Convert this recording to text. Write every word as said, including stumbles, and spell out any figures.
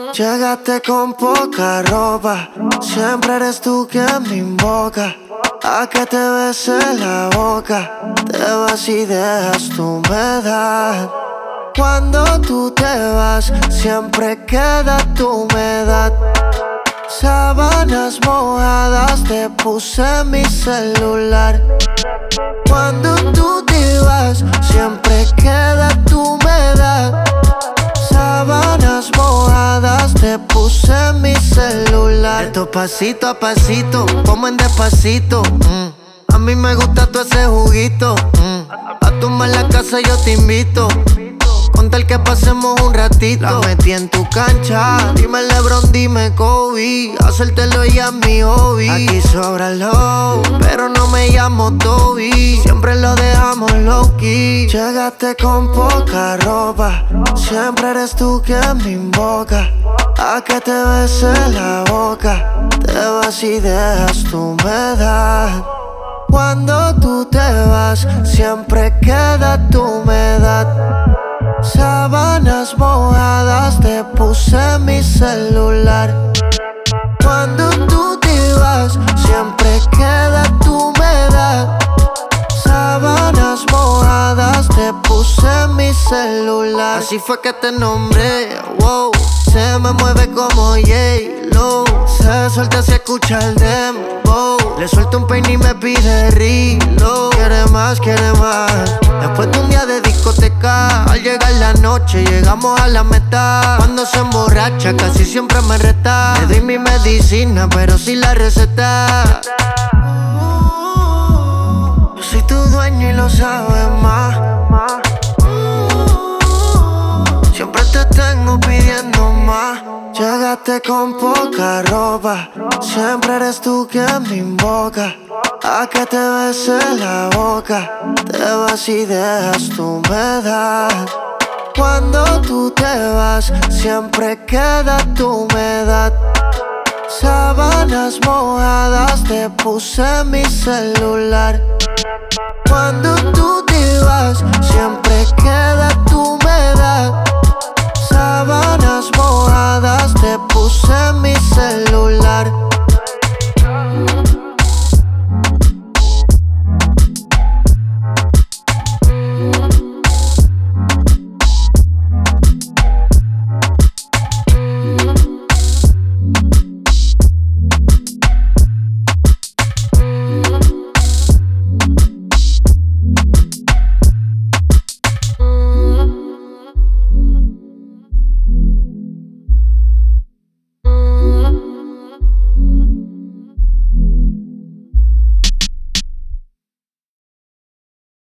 Llegaste con poca ropa, siempre eres tú quien me invoca a que te bese la boca. Te vas y dejas tu humedad. Cuando tú te vas, siempre queda tu humedad. Sábanas mojadas te puse en mi celular. Cuando tú te vas, siempre queda tu humedad. Sábanas mojadas te puse en mi celular. Esto pasito a pasito, como en despacito. mm. A mí me gusta todo ese juguito. mm. A tomar la casa yo te invito, con tal que pasemos un ratito. La metí en tu cancha, dime LeBron, dime Kobe. Hacértelo ya es mi hobby. Aquí sobra el low, pero no me llamo Toby. Siempre lo dejamos low-key. Llegaste con poca ropa, siempre eres tú quien me invoca a que te bese la boca. Te vas y dejas tu humedad. Cuando tú te vas, siempre queda tu humedad. Sábanas mojadas te puse en mi celular. Cuando tú te vas, siempre queda tu humedad. Sábanas mojadas te puse en mi celular. Así fue que te nombré, wow. Se me mueve como J-Lo. Se suelta si escucha el dembow. Le suelto un peine y me pide reload. Quiere más, quiere más. Después de un día de discoteca, al llegar la noche llegamos a la meta. Cuando se emborracha casi siempre me reta. Le doy mi medicina pero sin la receta. Yo soy tu dueño y lo sabes más. Siempre te tengo pidiendo más. Llegaste con poca ropa, siempre eres tú quien me invoca a que te bese la boca. Te vas y dejas tu humedad. Cuando tú te vas, siempre queda tu humedad. Sábanas mojadas te puse en mi celular. Cuando tú te vas, siempre queda tu humedad. Sábanas mojadas